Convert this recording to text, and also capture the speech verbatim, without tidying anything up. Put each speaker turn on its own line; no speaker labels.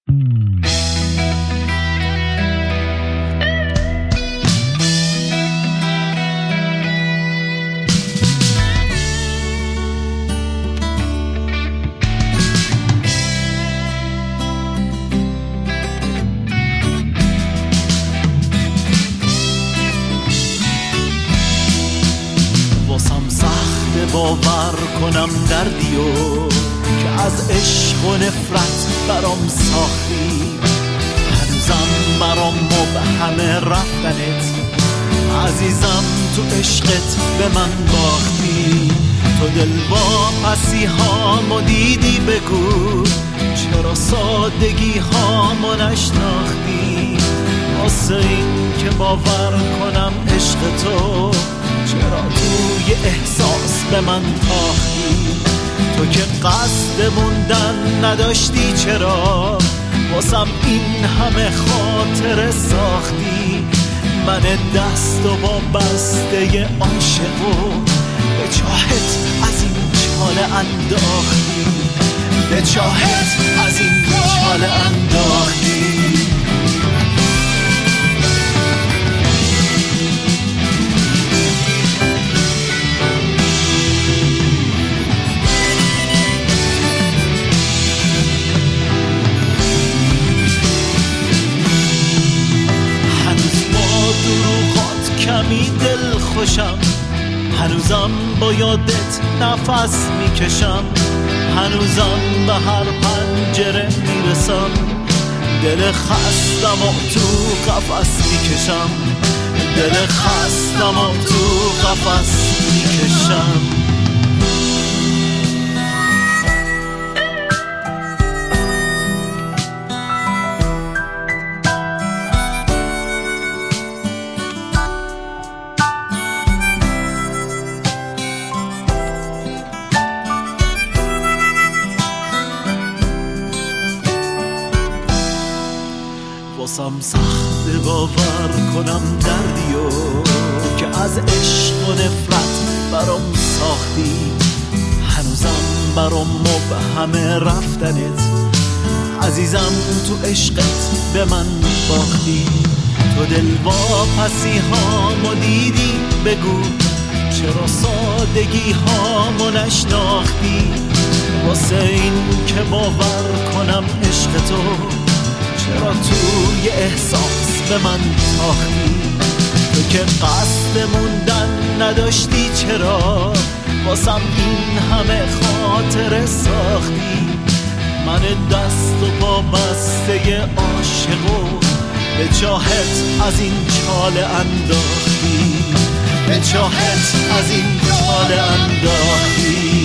باور کنم دردیو که از عشق و نفرت برام ساختی، هنوزم برام مبهم رفتنت، عزیزم تو عشقت به من باختی. تو دل واپسی هامو دیدی، بگو چرا سادگی هامو نشناختی. واسه این که باور کنم عشق تو، چرا توی احساس به من تاختی. تو که قصد موندن نداشتی، چرا واسم این همه خاطره ساختی. من دست و با بسته عاشقو به چاهت از این چاله انداختی، به چاهت از این چاله انداختی. کمی دل خوشم، هنوزم با یادت نفس میکشم، هنوزم به هر پنجره میرسم، دل خستم و تو قفس میکشم، دل خستم و تو قفس میکشم. واسم سخت باور کنم دردیو که از عشق و نفرت برام ساختی، هنوزم برام مبهم رفتنت، عزیزم تو عشقت به من باختی. تو دل واپسی هامو دیدی، بگو چرا سادگی هامو نشناختی. واسه این که باور کنم عشق تو، چرا توی احساس به من تاختی. تو که قصد موندن نداشتی، چرا واسم این همه خاطره ساختی. من دست و پا بسته عاشقو به چاهت از این چاله انداختی، به چاهت از این چاله انداختی.